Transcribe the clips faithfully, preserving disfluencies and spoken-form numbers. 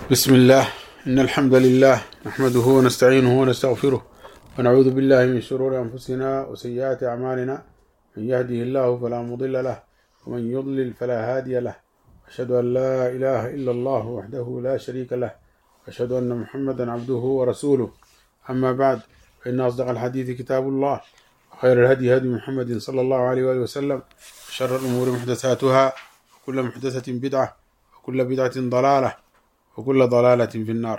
بسم الله إن الحمد لله نحمده ونستعينه ونستغفره ونعوذ بالله من شرور أنفسنا وسيئات أعمالنا من يهده الله فلا مضل له ومن يضلل فلا هادي له أشهد أن لا إله إلا الله وحده لا شريك له أشهد أن محمدا عبده ورسوله أما بعد فإن أصدق الحديث كتاب الله وخير الهدي هدي محمد صلى الله عليه وآله وسلم وشر الأمور محدثاتها وكل محدثة بدعة وكل بدعة ضلالة وكل ضلالة في النار.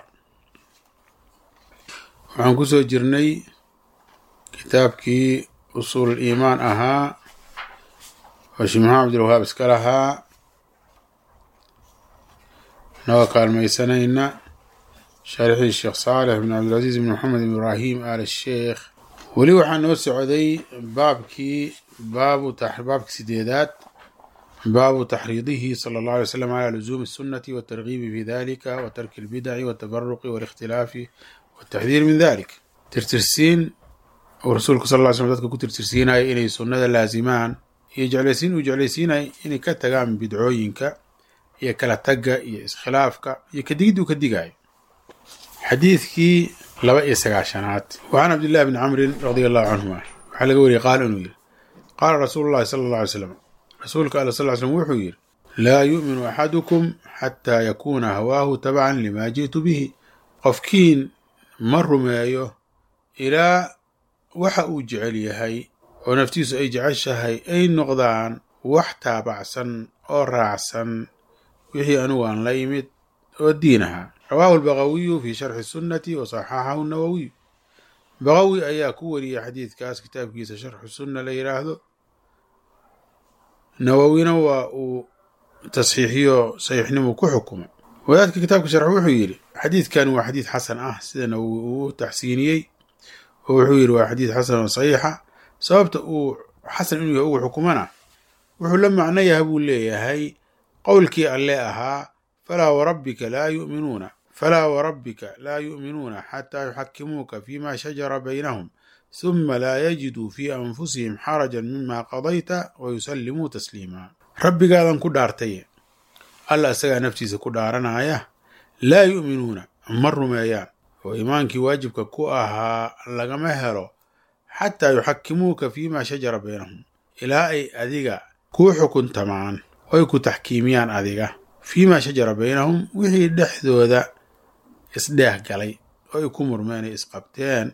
waxaan ku soo jirnay kitaabkii usuul iimaan ahaa oo Sheekh Maxamed Abdul Wahhab iska lahaa noo kaalmaysanayna sharxii Sheekh Saalix ibn Abdul Aziz ibn Muhammad ibn Ibrahim al Sheekh. weli waxaan noo socday baabkii baabu taxbaabki sideedaad باب تحريضه صلى الله عليه وسلم على لزوم السنة والترغيب في ذلك وترك البدع والتبرق والاختلاف والتحذير من ذلك. ترترسين ورسولك صلى الله عليه وسلم تذكر ترترسين أي إني سنة لازمان يجعلسين ويجعلسين إني كتغام بدعوينك يكلا تقى يسخلافك يكديد وكدقاي. حديثك لبقى سقاشانات. وعن عبد الله بن عمرو رضي الله عنهما وحال قولي قال أنوير قال رسول الله صلى الله عليه وسلم رسولك الله صلى الله عليه وسلم وحير لا يؤمن أحدكم حتى يكون هواه تبعا لما جئت به. قفكين مر مايو إلى وحا أجعل هاي ونفتيس أي جعشهاي أي نقضان وحتا بعسا أو رعسا وهي أنوان ليمت ودينها. رواه البغوي في شرح السنة وصححه النووي. بغوي أياكو ولي حديث كاس كتاب كيس شرح السنة ليراهدو نووينا وتصحيحيه صحيحنمو كحكم. وذلك كتابك شرح وحيري حديث كان هو حديث حسن اه سيدا نووي تحسينيي وحيري وحديث حسن وصحيحة سببت حسن انه هو حكمنا وحو لما عنيها بقول لي هاي قولك ألاها فلا وربك لا يؤمنون فلا وربك لا يؤمنون حتى يحكموك فيما شجر بينهم ثم لا يجدوا في أنفسهم حرجا مما قضيت ويسلموا تسليما. ربي قادم كدارتي الله سيغا نفتيس كدارنا اياه لا يؤمنون مروا ما اياه وإيمانك واجبك كوآها لغم هرو حتى يحكموك فيما شجر بينهم إلى أي أذيغا كو حكم تمعا ويكو تحكيميان أذيغا فيما شجر بينهم وحي دحذو ذا إصداه قلي ويكو مرماني إسقبتين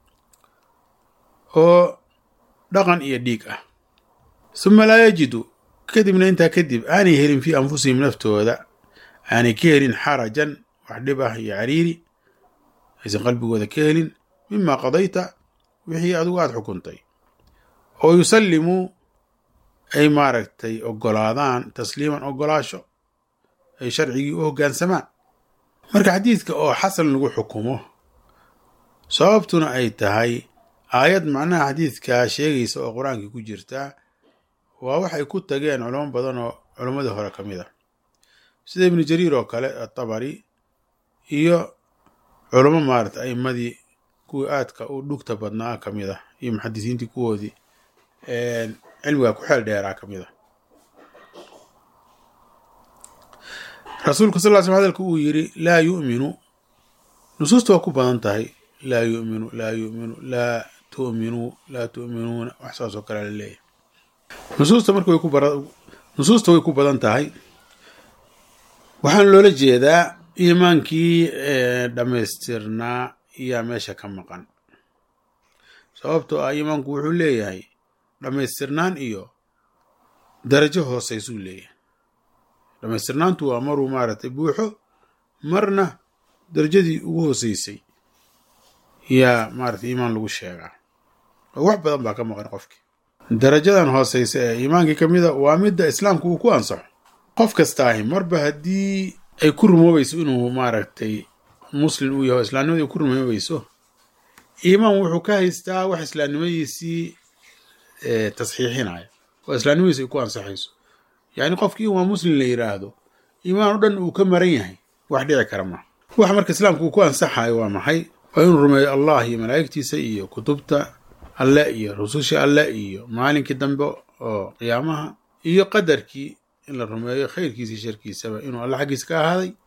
oo dhaqan iyo dhiig ah. summa laa yajidu kadibna intaa kadib aanay helin fii anfusihim naftooda aanay ka helin xarajan wax dhib ah iyo cariiri aysan qalbigooda ka helin mima qadayta wixii adigu aad xukuntay oo yusallimuu ay maaragtay ogolaadaan tasliiman ogolaasho ay sharcigii u hoggaansamaan. marka xadiidka oo xasan lagu xukumo sababtuna ay tahay aayad macnaha xadiidka sheegaysa oo qur-aanka ku jirta waa waxay ku tageen culamo badan oo culamadii hore ka mid ah sida ibnu jariir oo kale at-tabari iyo culamo maarata aimadii kuwii aadka u dhugta badnaa ka mid ah iyo muxadisiintii kuwoodii cilmiga ku xeel dheeraa ka mid ah. rasuulku sal ll ly slm hadalka uu yidhi laa yu'minu nusuusta waa ku badan tahay laa yu'minu laa yu'minu laa tu'minuu laa tu'minuuna wax saas oo kale la leeyahay. nusuusta marka way ku bara nusuusta way ku badan tahay waxaan loola jeedaa iimaankii dhammaystirnaa iyaa meesha ka maqan. sababtoo ah iimaanku wuxuu leeyahay dhammaystirnaan iyo darajo hoosaysuu leeyahay. dhammaystirnaantu waa maruu maaragtay buuxo marna darajadii ugu hoosaysay yaa maaragtay iimaan lagu sheegaa oo wax badan baa ka maqan qofkii. darajadan hooseysa ee iimaankii ka mida waa midda islaamku uu ku ansaxo qof kastaahi marba haddii ay ku rumoobayso inuu maaragtay muslim uu yaho islaamnimadii ku rumoobayso iimaan wuxuu ka haystaa wax islaamnimadiisii tasxiixinaya oo islaamnimadiisi ay ku ansaxayso. yacni qofkii waa muslim la yidhaahdo iimaan o dhan uu ka maran yahay wax dhici kara ma. wax marka islaamku uu ku ansaxayo waa maxay? waa inuu rumeeyo allah iyo malaa'igtiisa iyo kutubta alle iyo rususha alle iyo maalinkii dambe oo qiyaamaha iyo qadarkii in la rumeeyo khayrkiisa sharkiisaba inuu alla xaggiisa ka ahaaday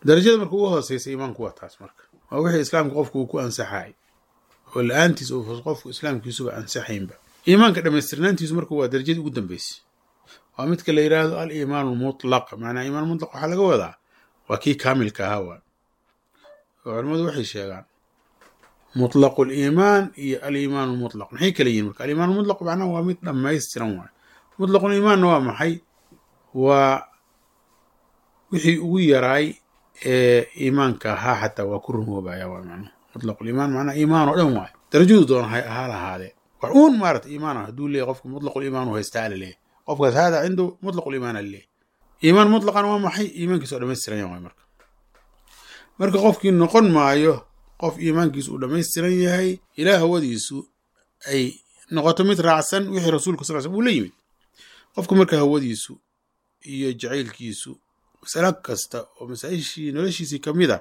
darajada marka ugu hooseysa iimaanku waa taas marka waa wixii islaamka qofku uu ku ansaxay oo la-aantiis uu qofku islaamkiisuba ansaxaynba iimaanka dhammaystirnaantiisu marka waa darajadii ugu dambeysay waa midka la yidhaahdo al iimaan almutlaq macnaa iimaan mutlaq waxaa laga wadaa waa kii kaamilka ahaa waa oo culimmadu waxay sheegaan mutlaqu liimaan iyo aliimaan almutlaq maxay kala yihiin marka aliimaan almutlaq macnaha waa mid dhammaystiran waay mutlaqu liimaanna waa maxay waa wixii ugu yaraay ee iimaanka ahaa xataa waa ku rumoobaya waa macnuhu mutlaqu liimaan macnaha iimaan oo dhan waay darajadu doona hay ahaa lahaadee wax uun maarata iimaan ah hadduu leeyahy qofka mutlaqu liimaan u haystaa ala leeyahy qofkaas haadaa cindu mutlaqu liimaan ala leeyahy iimaan mutlaqan waa maxay iimaankiisa oo dhammaystiran yahay marka marka qofkii noqon maayo qof iimaankiisu uu dhammaystiran yahay ilaa hawadiisu ay noqoto mid raacsan wixii rasuulka sal l slm uu la yimid qofka marka hawadiisu iyo jacaylkiisu masalo kasta oo masaa-ishii noloshiisii ka mid a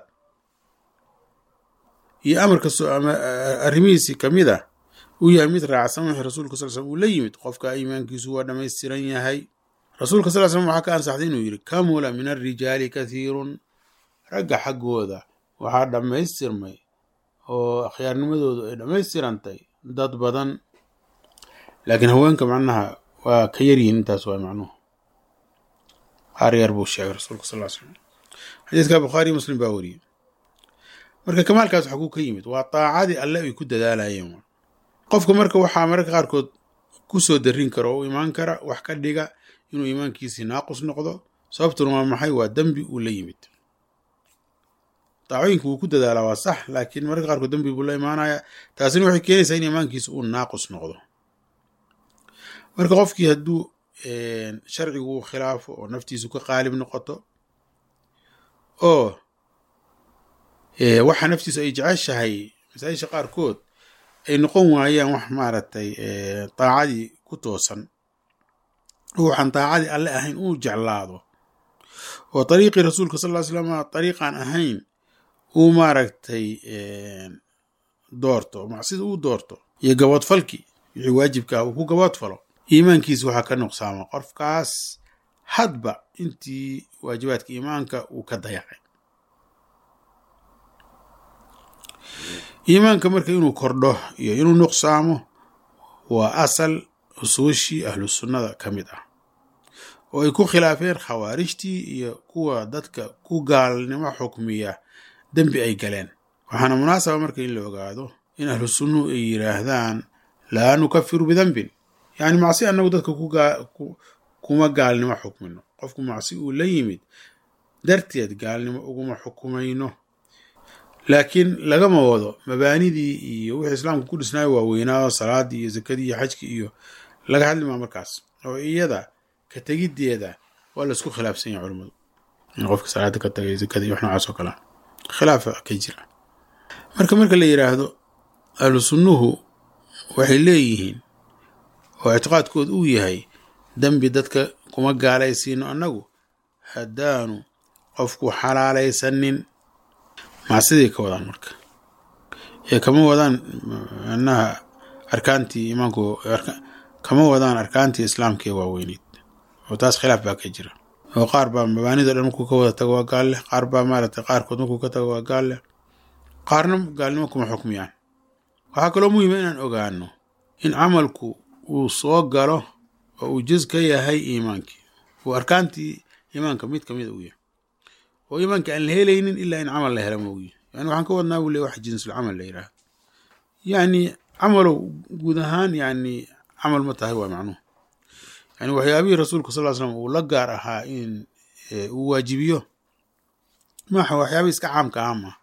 iyo amar kastoo ama arrimihiisii ka mid a uu yahay mid raacsan wixii rasuulka sal slm uu la yimid qofka iimaankiisu waa dhammaystiran yahay rasuulka sal slm waxaa ka ansaxday inuu yidhi kamula min alrijaali kathiirun ragga xaggooda waxaa dhammaystirmay oo akhyaarnimadoodu ay dhammaystirantay dad badan laakiin haweenka macnaha waa ka yaryihiin intaas waa macnuhu qaar yar buu sheegay rasuulka sal slam xadiiska bukhaari muslim baa wariyey marka kamaalkaas waxaa ku ka yimid waa taacadii alle ay ku dadaalayeen qofka marka waxaa mararka qaarkood ku soo darin kara oo u imaan kara wax ka dhiga inuu iimaankiisii naaqus noqdo sababtuna waa maxay waa dembi uu la yimid daacooyinka wuu ku dadaalaa waa sax laakiin mararka qaarkood dembi buu la imaanayaa taasina waxay keenaysaa in iimaankiisa uu naaqus noqdo marka qofkii hadduu sharcigu uu khilaafo oo naftiisu ka qaalib noqoto oo waxa naftiisu ay jeceshahay masaa-isha qaarkood ay noqon waayaan wax maaragtay daacadii ku toosan oo waxaan daacadii alle ahayn uu jeclaado oo dariiqii rasuulka sal ll slam dariiqaan ahayn uu maaragtay doorto macsida uu doorto iyo gabadfalkii wixii waajibka ah uu ku gabadfalo iimaankiisa waxaa ka nuqsaama qofkaas hadba intii waajibaadka iimaanka uu ka dayacay iimaanka marka inuu kordho iyo inuu nuqsaamo waa asal usuushii ahlu sunnada ka mid ah oo ay ku khilaafeen khawaarijtii iyo kuwa dadka ku gaalnimo xukmiya dembi ay galeen waxaana munaasaba marka in la ogaado in ahlu sunnuhu ay yidhaahdaan laa nukafiru bidembin yacni macsi annagu dadka kuma gaalnimo xukmino qofku macsi uu la yimid darteed gaalnimo uguma xukumayno laakiin lagama wado mabaanidii iyo wixii islaamku ku dhisnaayo waaweynaa salaadii iyo zakadii iyo xajkii iyo laga hadlimaa markaas oo iyada ka tegiddeeda waa laisku khilaafsan yahay culimmadu in qofka salaada ka tagay zakadii wax noocaas oo kalea khilaafa ka jira marka marka la yidhaahdo ahlu sunnuhu waxay leeyihiin oo ictiqaadkood uu yahay dembi dadka kuma gaalaysiino annagu haddaanu qofku xalaalaysanin macsiday ka wadaan marka ee kama wadaan macnaha arkaantii iimaanku kama wadaan arkaantii islaamka ee waaweyneyd oo taas khilaaf baa ka jira oo qaar baa mabaanida dhan markuu ka wada tago waa gaal leh qaar baa maaragtay qaarkood markuu ka tago waa gaal leh qaarna gaalnimo kuma xukmiyaan waxaa kaloo muhiima inaan ogaano in camalku uu soo galo oo uu juz ka yahay iimaankii uu arkaantii iimaanka mid ka mid uu yahay oo iimaanka aan la helaynin ilaa in camal la hela moogi yani waxaan ka wadnaa buu le wax jinsul camal la yidhaahdo yani camalow guud ahaan yani camal ma tahay waa macnuhu yani waxyaabihii rasuulka sal ll slam uu la gaar ahaa in uu waajibiyo maaha waxyaabihii iska caamka ah maaha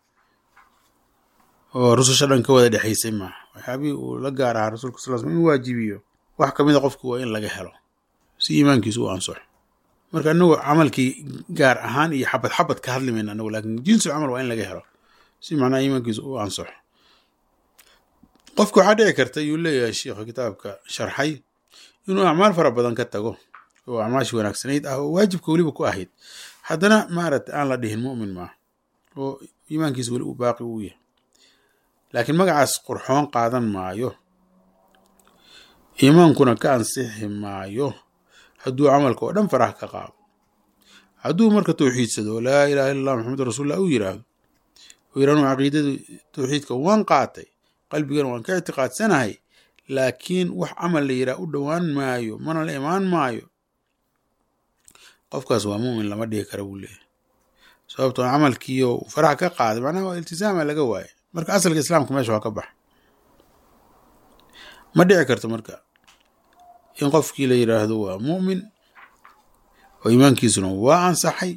oo rususha dhan ka wada dhexaysay maaha waxyaabihii uu la gaar ahaa rasuulka sal slam inuu waajibiyo wax kamid a qofku waa in laga helo si iimaankiisu u ansaxo marka anagu camalkii gaar ahaan iyo xabad xabad ka hadli mayna anagu laakin jinsul camal waa in laga helo si macnaha iimaankiisu u ansaxo qofka waxaa dhici karta yuu leeyahay sheikha kitaabka sharxay inuu acmaal fara badan ka tago oo acmaashii wanaagsanayd ah oo waajibka weliba ku ahayd haddana maaragtay aan la dhihin mu'min maaha oo iimaankiisa weli uu baaqi uu yahay laakiin magacaas qurxoon qaadan maayo iimaankuna ka ansixi maayo hadduu camalka oo dhan faraha ka qaado hadduu marka tawxiidsado laa ilaha illa allah maxamed rasuulullah uu yidhaahdo uu yidhahnu caqiidada tawxiidka waan qaatay qalbigana waan ka ictiqaadsanahay laakiin wax camal la yidhaha u dhowaan maayo mana la imaan maayo qofkaas waa mu'min lama dhihi kara buu leeyahay sababtoo camalkiiyo faraha ka qaaday macnaha waa iltisaama laga waaye marka asalka islaamka meesha waa ka bax ma dhici karto marka in qofkii la yidhaahdo waa mu'min oo iimaankiisuna waa ansaxay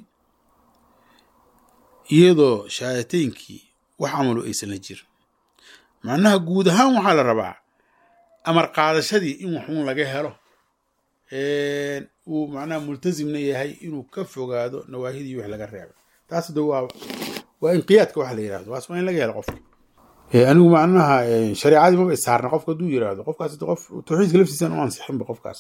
iyadoo shahaadaynkii wax camalu aysan la jirin macnaha guud ahaan waxaa la rabaa amar qaadashadii in waxuun laga helo uu macnaha multazimna yahay inuu ka fogaado nawaahidii wax laga reebay taas hada waa waa inqiyaadka waxa la yidhahdo waas waa in laga helo qofka anigu macnaha shariicadii maba isaarna qofka hadduu yidhaahdo qofkaas qof tawxiidka laftiisan u ansixinba qofkaas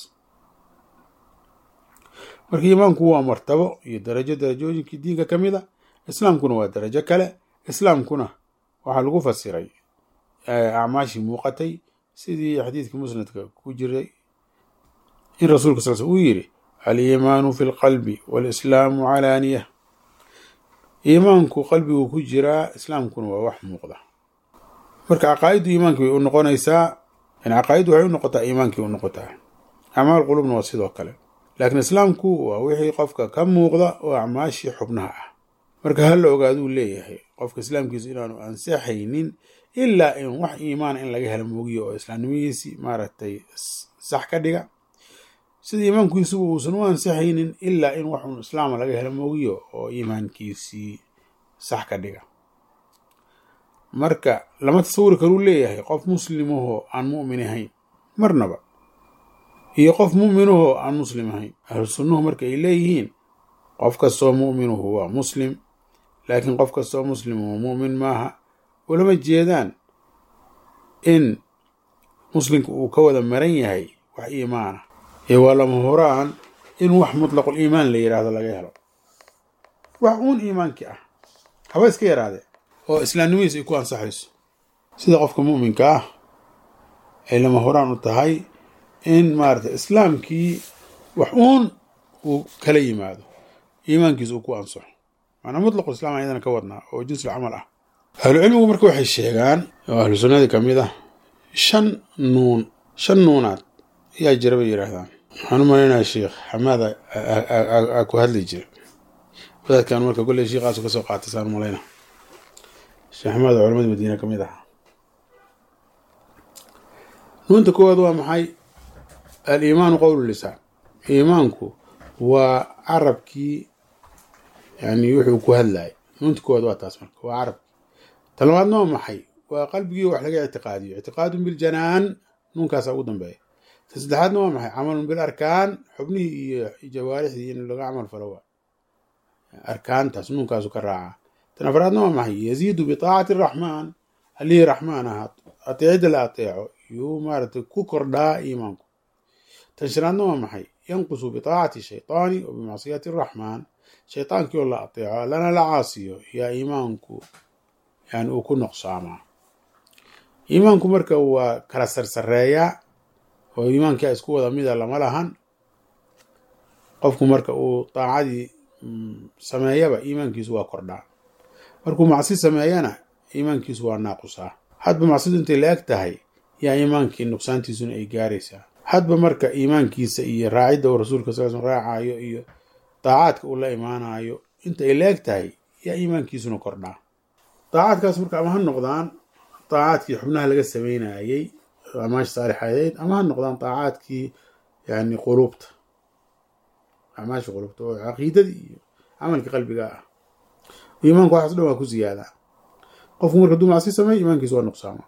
marka iimaanku waa martabo iyo darajo darajooyinkii diinka ka mid a islaamkuna waa darajo kale islaamkuna waxaa lagu fasiray acmaashii muuqatay sidii xadiidkii musnadka ku jiray in rasuulka sal sl uu yidhi aliimaanu fi lqalbi walislaamu calaaniya iimaanku qalbigu ku jiraa islaamkuna waa wax muuqda marka caqaa'iddu iimaankii way u noqonaysaa yani caqaa'iddu waxay u noqotaa iimaankii u noqotaa acmaal qulubna waa sidoo kale laakiin islaamku waa wixii qofka ka muuqda oo acmaashii xubnaha ah marka ha la ogaaduu leeyahay qofka islaamkiisu inaanu ansaxaynin ilaa in wax iimaan in laga helo moogiyo oo islaamnimadiisii maaragtay sax ka dhiga sida iimaankiisuba uusan u ansaxaynin ilaa in waxun islaama laga helo moogiyo oo iimaankiisii sax ka dhiga marka lama tasawuri karuu leeyahay qof muslimahoo aan mu'min ahayn marnaba iyo qof mu'minahoo aan muslim ahayn ahlu sunnuhu marka ay leeyihiin qof kastoo mu'minuhu waa muslim laakiin qof kastoo muslimuhu mu'min maaha ulama jeedaan in muslimka uu ka wada maran yahay wax iimaana ee waa lama horaan in wax mutlaqul iimaan la yidhaahdo laga helo wax uun iimaankii ah haba iska yaraadee oo islaamnimadiisa ay ku ansaxayso sida qofka mu'minka ah ay lama horaan u tahay in maarata islaamkii wax uun uu kala yimaado iimaankiisa uu ku ansaxo maanaa mutlaqu islaam ayadana ka wadnaa oo jinsul camal ah ahlucilmigu marka waxay sheegaan oo ahlu sunnadii ka mid ah shan nuun shan nuunaad ayaa jira bay yidhaahdaan waxaan u malaynayaa sheekh xamaad aa ku hadli jira wadaadkan marka kolley sheikaasu ka soo qaatay saan malayna sheekh xamaad oo culamada madiina ka mid ahaa nuunta koowaad waa maxay aliimaanu qowlu lisaan iimaanku waa carabkii yani wuxuu ku hadlayay nuunta koowaad waa taas marka waa carabki talabaadna waa maxay waa qalbigii wax laga ictiqaadiyo ictiqaadun biljanaan nuunkaasa ugu dambeeya ta saddexaadna waa maxay camalun bil arkaan xubnihii iyo jawaarixdii in laga camal falo waa arkaantaas nuunkaasu ka raacaa tan afraadna waa maxay yaziidu bitaacati araxmaan allihii raxmaan ahaa ateecida la ateeco yuu maaratay ku kordhaa iimaanku tan shanaadna waa maxay yanqusu bitaacati shaytaani wa bimacsiyati araxmaan shaytaankii oo la ateeco lana la caasiyo yaa iimaanku yani uu ku noqsaamaa iimaanku marka waa kala sarsareeyaa oo iimaankia isku wada mida lama lahan qofku marka uu daacadii sameeyaba iimaankiisu waa kordhaa markuu macsi sameeyana iimaankiisu waa naaqusaa hadba macsidu intay la eg tahay yaa iimaankii nuqsaantiisuna ay gaaraysaa hadba marka iimaankiisa iyo raacidda uu rasuulka sal sl raacayo iyo daacaadka uu la imaanayo inta ay la eg tahay yaa iimaankiisuna kordhaa daacaadkaas marka ama ha noqdaan daacaadkii xubnaha laga sameynayey amaash saalixadeed ama ha noqdaan daacaadkii yani quluubta amaashi quluubta oo caqiidadii iyo camalkii qalbiga ah iimaanku waxaas dhan waa ku ziyaadaa qofku marka haduu macsi sameeyo iimaankiisa waa nuqsaama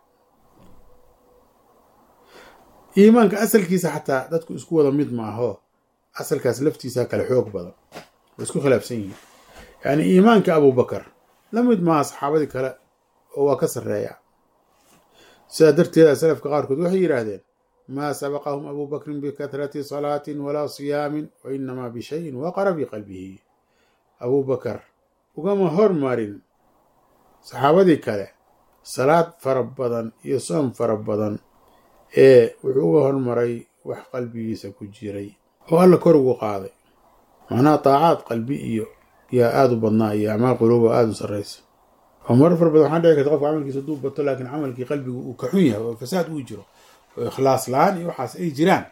iimaanka asalkiisa xataa dadku isku wada mid maaho asalkaas laftiisa kale xoog badan way isku khilaafsan yihiin yani iimaanka abubakar la mid maaha saxaabadii kale oo waa ka sarreeya sidaa darteeda salafka qaarkood waxay yidhaahdeen maa sabaqahum abubakrin bikahrati salaatin walaa siyaamin wa inamaa bishayin waqara bi qalbihi abubakar ugama hormarin saxaabadii kale salaad fara badan iyo soom fara badan ee wuxuu uga hormaray wax qalbigiisa ku jiray oo alla kor ugu qaaday macnaha daacaad qalbi iyo yaa aada u badnaa iyo acmaal quluuba aada u sarraysa. oo marar fara badan waxaa dhici karta qofka camalkiisa hadduu bato laakiin camalkii qalbigu uu ka xun yahay oo fasaad uu jiro oo ikhlaas la-aan iyo waxaas ay jiraan,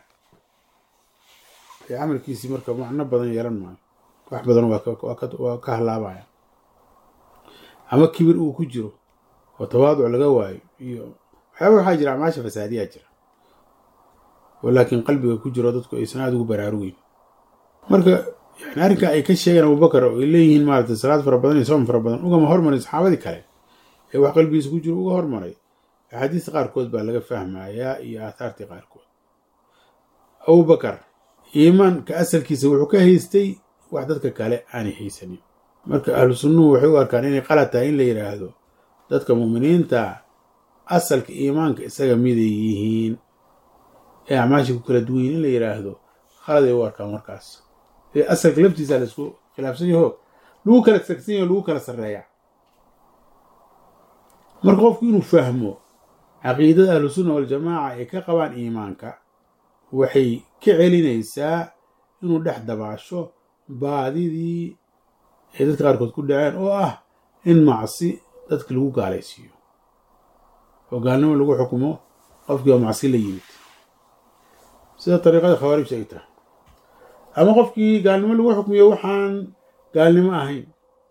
ee camalkiisii marka macno badan yeelan maayo, wax badan waa ka halaabaya. ama kibir uu ku jiro oo tawaaduc laga waayo iyo waxyaaba waxaa jira acmaasha fasaadiyaa jira oo laakiin qalbiga ku jiro dadku aysan aada ugu baraarugeyn. marka yani arrinka ay ka sheegeen abubakar oo ay leeyihiin maaragtay salaad fara badan iyo soom fara badan ugama hormarin saxaabadii kale ee wax qalbigiisa ku jiro uga hormaray, axaadiista qaarkood baa laga fahmayaa iyo aathaartii qaarkood. abubakar iimaanka asalkiisa wuxuu ka haystay wax dadka kale aanay haysanin. marka ahlu sunnuhu waxay u arkaan inay qalad tahay in la yidhaahdo dadka mu'miniinta asalka iimaanka isaga miday yihiin ee acmaasha ku kala duwan yihin in la yidhaahdo khalad ay u arkaan. markaas ee asalka laftiisa la isku khilaafsan yaho lagu kala sagsan yaho lagu kala sarreeya. marka qofku inuu fahmo caqiidada ahlu sunna waljamaaca ay ka qabaan iimaanka waxay ka celinaysaa inuu dhex dabaasho baadidii ay dadka qaarkood ku dhaceen oo ah in macsi dadka lagu gaalaysiiyo oo gaalnimo lagu xukumo qofkii oo macsi la yimid sida dariiqada khawaarijta ay tahay, ama qofkii gaalnimo lagu xukmiyo waxaan gaalnimo ahayn.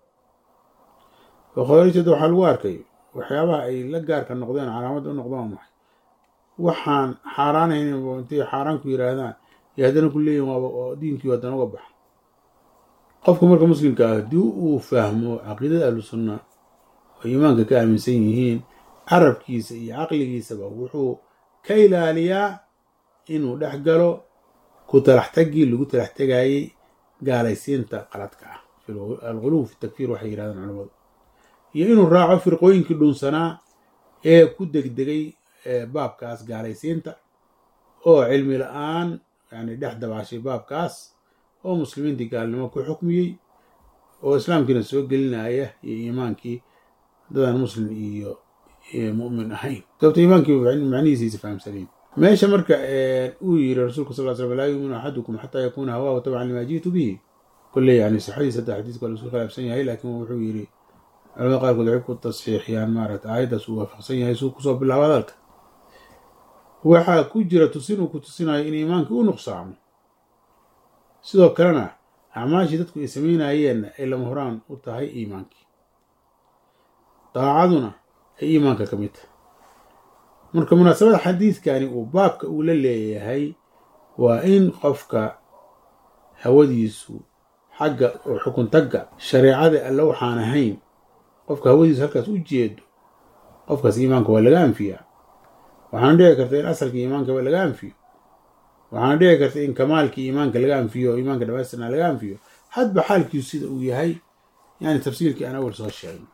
oo khawaarijtada waxaa lagu arkay waxyaabaha ay la gaarka noqdeen calaamad u noqdaan maxay waxaan xaaraanayn intay xaaraan ku yiraahdaan iyo haddana ku leeyihin waaba oo diinkii haddana uga baxa. qofka marka muslimka ah haddii uu fahmo caqiidada ahlu sunna oo iimaanka ka aaminsan yihiin, carabkiisa iyo caqligiisaba wuxuu ka ilaaliyaa inuu dhex galo ku talax taggii lagu talax tegayey gaalaysiinta qaladka ah, alghuluw fi takfiir waxay yidhahdaan culamadu, iyo inuu raaco firqooyinkii dhunsanaa ee ku degdegay baabkaas gaalaysiinta oo cilmi la-aan yani dhex dabaashay baabkaas oo muslimiintii gaalnimo ku xukmiyey oo islaamkiina soo gelinaya iyo iimaankii dadaan muslim iyo mu'min ahayn sababto iimaankii macnihiisiisa fahamsanayn. meesha marka uu yiri rasuulka sal l slam laa yuuminu axadukum xataa yakuuna hawaahu tabcan limaa ji'tu bihi, kolley yani saxadiisa hadda xadiiska waa la isku khilaafsan yahay, laakiin wuxuu yiri culamada qaarkood waxay ku tasxiixiyaan maaragta aayaddaas uu waafaqsan yahay suu kusoo bilaabo hadalka. waxaa ku jira tusin uu ku tusinayo in iimaankii u nuqsaamo, sidoo kalena acmaashii dadku ay samaynayeenna ay lama horaan u tahay iimaankii, daacaduna ay iimaanka ka mid tahay. marka munaasabada xadiidkani uu baabka uu la leeyahay waa in qofka hawadiisu xagga oo xukun tagga shareecada alle waxaan ahayn qofka hawadiisu halkaas u jeedo, qofkaas iimaanka waa laga anfiyaa. waxaana dhici karta in asalka iimaankaba laga anfiyo, waxaana dhici karta in kamaalkii iimaanka laga anfiyo oo iimaanka dhamaystirnaa laga anfiyo, hadba xaalkiisu sida uu yahay, yani tafsiirkii aan awal soo sheegno.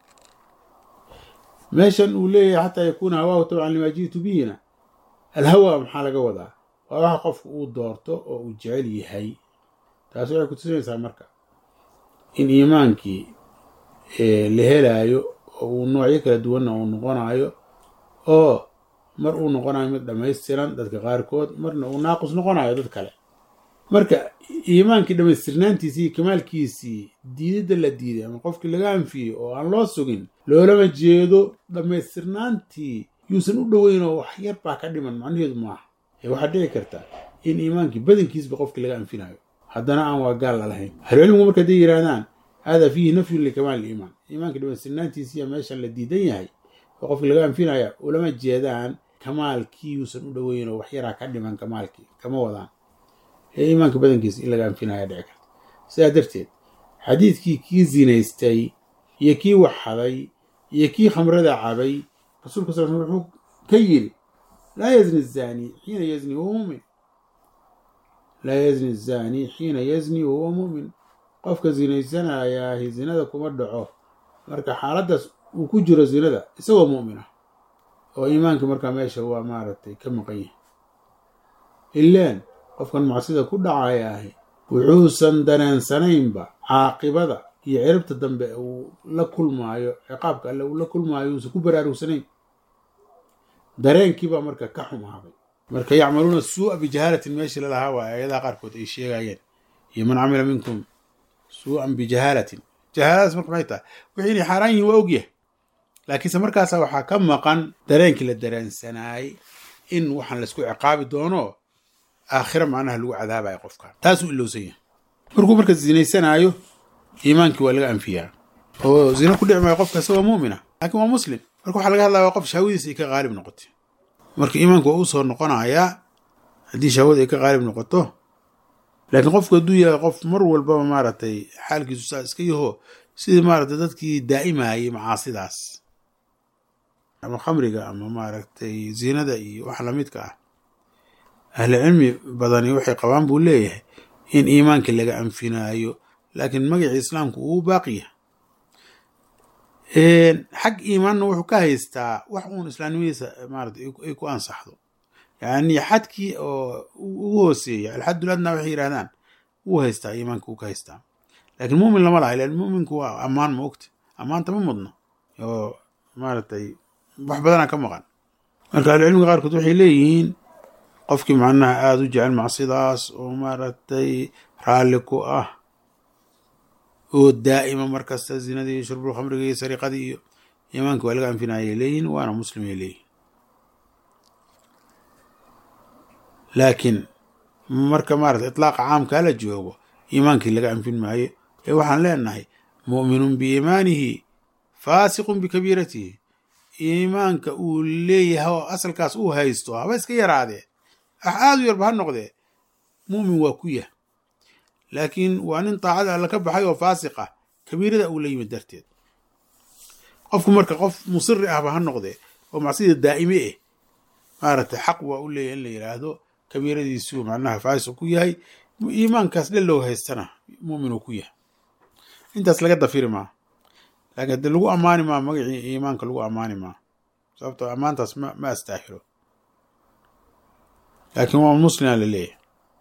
meeshan uu leeyahay xataa yakuuna hawaahu tabcan limaa ji'tu bihina, alhawa maxaa laga wadaa? waa waxa qofku uu doorto oo uu jecel yahay. taas waxay ku tusinaysaa marka in iimaankii la helaayo oo uu noocyo kala duwanna uu noqonayo, oo mar uu noqonayo mid dhammaystiran dadka qaarkood, marna uu naaqus noqonayo dad kale. marka iimaankii dhammaystirnaantiisii iyo kamaalkiisii diididda la diiday ama qofkii laga anfiyey oo aan loo sugin loolama jeedo dhammaystirnaantii yuusan u dhoweyn oo wax yar baa ka dhiman, macnaheedu maaha. ee waxaa dhici karta in iimaankii badankiisba qofkii laga anfinayo haddana aan waa gaal lalahayn. ahlucilmigu marka hadday yidhaahdaan hada fiihi nafyun likamaal iimaan, iimaanka dhammaystirnaantiisiiya meeshan la diidan yahay oo qofkii laga anfinaya ulama jeedaan kamaalkii yuusan u dhoweyn oo wax yaraa ka dhiman kamaalkii kama wadaan, ee iimaanka badankiisa in laga anfinaya dhici karta. sidaa darteed xadiidkii kii zinaystay iyo kii waxhaday iyo kii khamrada cabay rasuulka sal wuxuu ka yiri laa yazni zani xiina yazni wahuwa mumin, laa yazni zani xiina yazni wahuwa mumin. qofka zinaysanayaahi zinada kuma dhaco marka xaaladdaas uu ku jiro zinada isagoo mu'min ah oo iimaanka markaa meesha waa maaragtay ka maqan yahay. ilaan qofkan macsida ku dhacaya ahi wuxuusan dareensanaynba caaqibada iyo ciribta dambe uu la kulmaayo, ciqaabka alle uu la kulmaayo uusan ku baraarugsanayn, dareenkiibaa marka ka xumaaday. marka yacmaluuna suu'a bijahaalatin meeshii lalahaa waa aayadaha qaarkood ay sheegayeen iyo man camila minkum suu'an bijahaalatin. jahaaladaas marka maxay tahay wixii inay xaaraan yihiin waa ogyahay, laakiinse markaasa waxaa ka maqan dareenkii la dareensanaayey in waxaan laisku ciqaabi doono aakhira macnaha lagu cadaabayo qofkan, taasuu ilowsan yahay. markuu marka zinaysanaayo iimaankii waa laga anfiyaa oo zina ku dhici maayo qofka isagoo mu'mina, laakiin waa muslim. marka waxaa laga hadlaya qof shahwadiisa ay ka qaalib noqotay, marka iimaanku waa u soo noqonayaa haddii shahwada ay ka qaalib noqoto. laakiin qofku hadduu yahay qof mar walbaba maaragtay xaalkiisu saa iska yaho sidii maaragtay dadkii daa'imayay macaasidaas ama khamriga ama maaragtay zinada iyo wax lamidka ah, ahli cilmi badani waxay qabaan buu leeyahay in iimaankii laga anfinaayo, laakiin magacii islaamku uu baaqiya. xag iimaanna wuxuu ka haystaa wax uun islaamnimadiisa maaragtay ay ku ansaxdo, yani xadkii oo ugu hooseeya alxadul adnaa waxay yidhahdaan wuu haystaa, iimaanka uu ka haystaa. laakiin mu'min lama laha, ilan mu'minku waa ammaan ma ogta, ammaanta ma mudno oo maaragtay wax badanaa ka maqan. marka ahlucilmiga qaarkood waxay leeyihiin qofkii macnaha aada u jecel macsidaas oo maaragtay raalli ku ah oo daa'ima markasta zinadii iyo shurbul khamriga iyo sariqadii iyo iimaanka waa laga anfinayay leeyihin, waana muslim ay leeyihin. laakiin marka maarata itlaaqa caamkaa la joogo iimaankii laga anfin maayo ee waxaan leenahay mu'minun biiimaanihi faasiqun bikabiiratihi. iimaanka uu leeyahay oo asalkaas uu haysto haba iska yaraadee aad u yarba ha noqdee mu'min waa ku yah, laakiin waa nin daacada alla ka baxay oo faasiq ah kabiirada uu la yimid darteed. qofku marka qof musiri ahba ha noqdee oo macsida daa'ime eh maaragtay xaq waa u leeyahay in la yidhaahdo kabiiradiisuu macnaha faasiq ku yahay, iimaankaas dhallow haystana mu'minuu ku yahay. intaas laga dafiri maa, laakiin haddii lagu ammaani maa magacii iimaanka lagu ammaani maa, sababtoo ammaantaas ma ma astaahilo, laakiin waa muslima la leeyahay.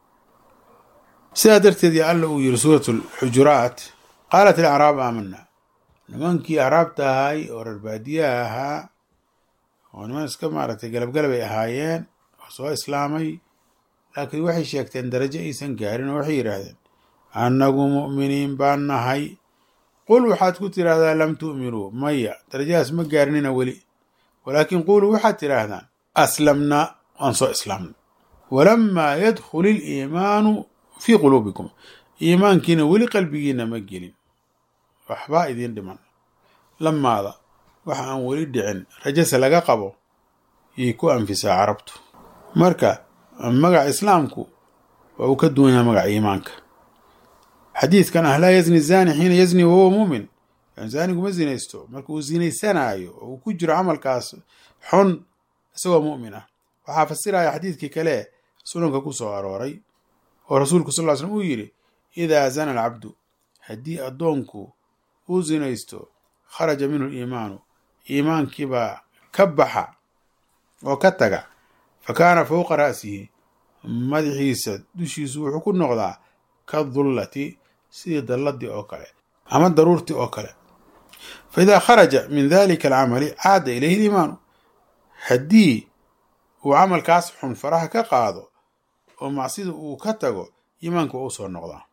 sidaa darteed ya alla uu yiri suurat alxujuraat, qaalat alacraabu aamana. nimankii acraabta ahay oo reer baadiyaha ahaa oo niman iska maaragtay galabgalab ay ahaayeen oo soo islaamay, laakiin waxay sheegteen darajo aysan gaarin oo waxay yidhaahdeen annagu mu'miniin baan nahay. qul waxaad ku tiraahdaa lam tu'minuu, maya darajadaas ma gaarinina weli, walaakin quluu waxaad tidhaahdaan aslamnaa, waan soo islaamnay. walamaa yadkhul iliimaanu fii quluubikum, iimaankiina weli qalbigiina ma gelin, waxbaa idiin dhiman. lamaada waxa aan weli dhicin rajase laga qabo yay ku anfisaa carabtu. marka magaca islaamku waa uu ka duwan yahay magaca iimaanka. xadiidkan ah laa yazni zani xiina yazni wahuwa muumin, yani zaanigu ma zinaysto marka uu zinaysanaayo oo uu ku jiro camalkaas xun isagoo mu'min ah. waxaa fasiraya xadiidkii kale sunanka ku soo arooray oo rasuulku sal ll slam uu yidhi idaa zana alcabdu, haddii addoonku uu zinaysto kharaja minhu liimaanu, iimaankiibaa ka baxa oo ka taga, fa kaana fowqa ra'sihi, madaxiisa dushiisu wuxuu ku noqdaa ka dullati, sidii dalladii oo kale ama daruurtii oo kale. fa idaa kharaja min dalika alcamali caada ilayhi liimaanu, haddii uu camalkaas xun faraha ka qaado oo macsida uu ka tago, iimaanku waa u soo noqdaa.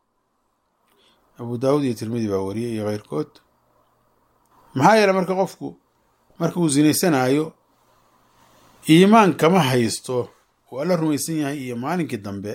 abu daawud iyo tirmidi baa wariyey iyo keyrkood. maxaa yeele marka qofku marka uu zinaysanaayo iimaan kama haysto oo alla rumaysan yahay iyo maalinkii dambe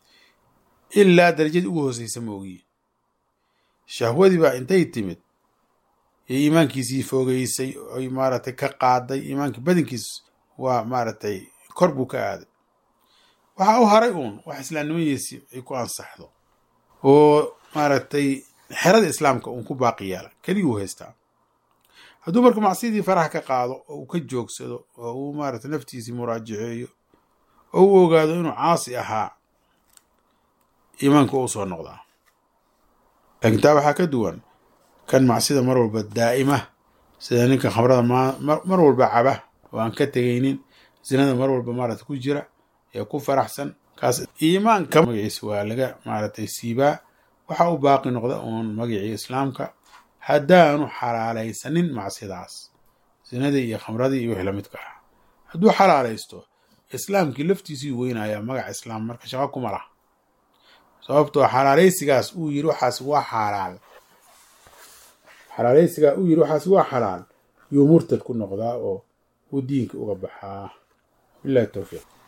ilaa darajadii ugu hooseysa ma ogiye. shahwadii baa intay timid ee iimaankiisii fogeysay oy maaragtay ka qaaday, iimaankii badankiis waa maaragtay kor buu ka aaday. waxaa u haray uun wax islaamnimadiisii ay ku ansaxdo oo maaragtay xerada islaamka uun ku baaqi yaala keliguu haystaa. hadduu marka macsidii faraha ka qaado oo uu ka joogsado oo uu maaragtay naftiisii muraajaceeyo oo uu ogaado inuu caasi ahaa, iimaanku waa u soo noqdaa. laakiin taa waxaa ka duwan kan macsida mar walba daa'ima, sida ninkan khamrada mar walba caba oo aan ka tegaynin, zinada mar walba maaragtay ku jira ee ku faraxsan, kaas iimaanka magaciisa waa laga maaragtay siibaa. waxa u baaqi noqda uun magacii islaamka haddaanu xalaalaysanin macsidaas, zinadii iyo khamradii iyo wixii lamidka ah. hadduu xalaalaysto islaamkii laftiisii weynayaa magaca islaam, marka shaqo kuma laha. sababtoo xalaalaysigaas uu yiri waxaas waa xalaal xalaalaysigaa uu yiri waxaas waa xalaal yuu murtad ku noqdaa oo uu diinka uga baxaa billahi tawfiiq